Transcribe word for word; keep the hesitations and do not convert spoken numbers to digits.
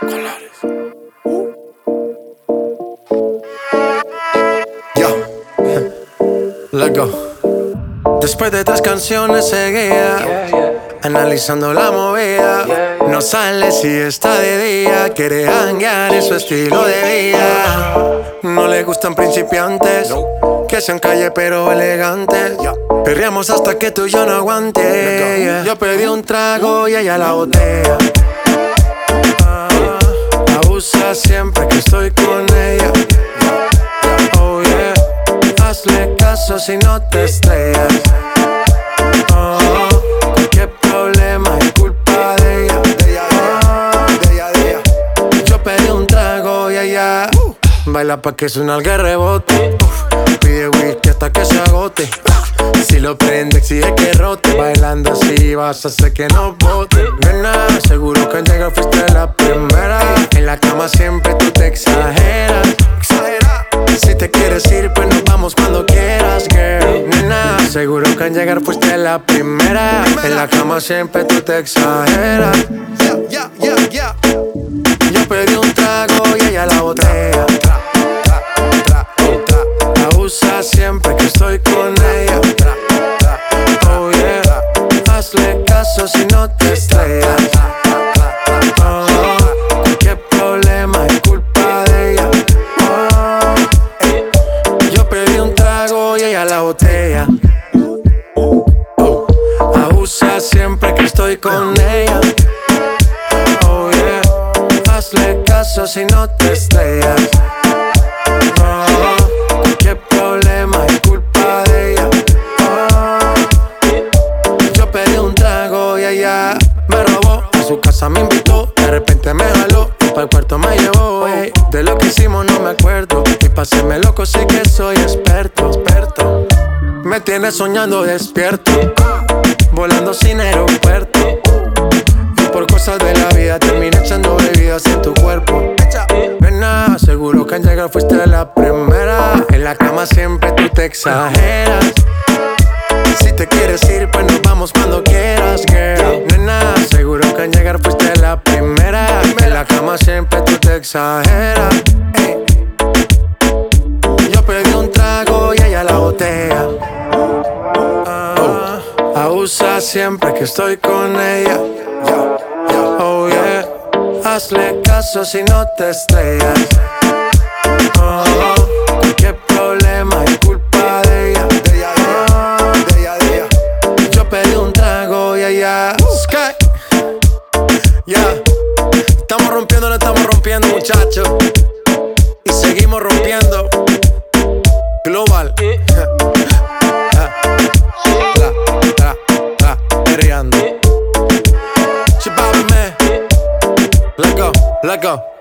Colores. Yo. Let's go. Después de tres canciones seguidas, yeah, yeah, analizando la movida, yeah, yeah, no sale si está de día. Quiere hanguear en su estilo de vida. No le gustan principiantes, no, que sean calle pero elegantes, yeah. Perreamos hasta que tú y yo no aguante, yeah. Yo pedí un trago y ella la botella. ah, Abusa siempre que estoy con ella. Oh yeah, hazle caso si no te estrellas. Oh, cualquier problema es culpa de ella. De ella, de ella, de ella, de ella. Yo pedí un trago y ella uh, baila pa' que su nalga rebote. uh, Pide whisky hasta que se agote. uh, Si lo prende exige que rote. Bailando así vas a hacer que no bote. Nena, seguro que al llegar fuiste la primera. En la cama siempre tú te exageras. Si te quieres ir, pues nos vamos cuando quieras, girl. Nena, seguro que al llegar fuiste la primera. En la cama siempre tú te exageras. Yeah, yeah, yeah, yeah. Yo pedí un trago y ella la botella. Abusa siempre que estoy con ella. Oh yeah, hazle caso si no te estrellas. Oh, cualquier problema es culpa de ella. La botella. Abusa siempre que estoy con ella. Oh yeah, hazle caso si no te estrellas. Oh, qué problema es culpa de ella. Oh, yo pedí un trago y ella me robó. A su casa me invitó, de repente me jaló y pa'l cuarto me llevó. Hey, de lo que hicimos no me acuerdo y pa' hacerme loco sí que soy experto, experto. Me tienes soñando despierto, volando sin aeropuerto. Y por cosas de la vida terminé echando bebidas en tu cuerpo. Nena, seguro que al llegar fuiste la primera. En la cama siempre tú te exageras. Si te quieres ir, pues nos vamos cuando quieras, girl. Nena, seguro que al llegar fuiste la primera. En la cama siempre tú te exageras. Ey. Yo pedí un trago y ella la botella. Abusa siempre que estoy con ella. Oh yeah, hazle caso si no te estrellas. Oh, cualquier problema es culpa de ella. De ella, de ella, de ella. Yo pedí un trago y ella Sky. Ya, yeah. Estamos rompiendo, no estamos rompiendo, muchachos. Y seguimos rompiendo. Global. Let go, let go.